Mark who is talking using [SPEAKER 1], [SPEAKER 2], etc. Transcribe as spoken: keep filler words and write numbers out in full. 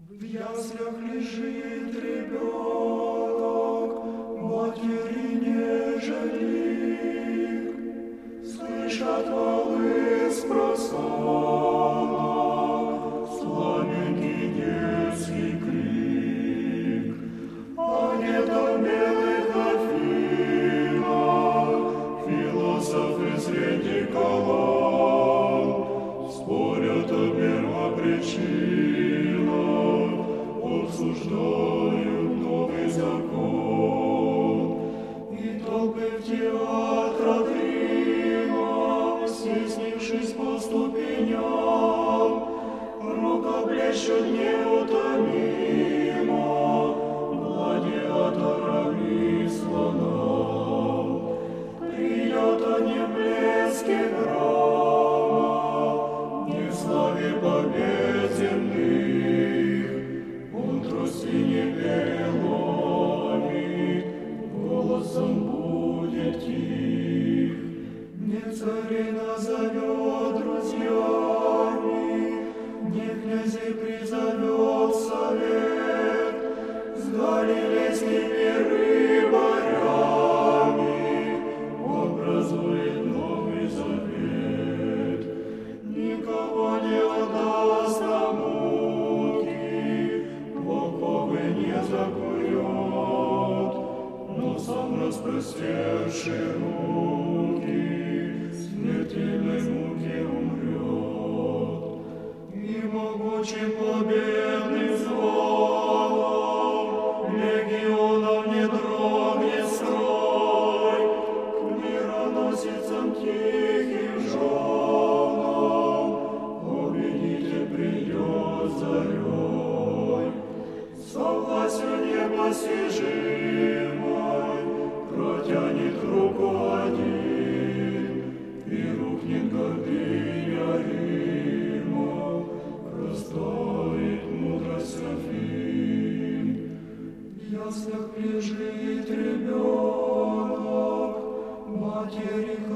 [SPEAKER 1] В яслях лежит ребенок, матери не жалик, слышат валы с просонок, слабенький детский крик, а где-то в белых Афинах философы среди колонн спорят о первопричинах, обсуждают новый закон, и толпы в театрах Рима, стеснившись по ступеням, рукоплещут неутомимо гладиаторов и слонов. Придет они в блеске грома, не в славе побед земных, он трости не переломит, голосом будет тих. Не царей назовет друзьями, не князей призовет совет, с галилейскими рыбарями образует новый завет. Никого не отдаст на муки, в оковы не закует, но сам распростерший руки смертельной муки умрет. И могучим победным звоном легионов не дрогнет строй, к мироносицам тихим женам победитель придет зарей. Со властью непостижимой протянет руку один, и рухнет гордыня Рима, растает мудрость Афин. В яслях лежит ребенок, матери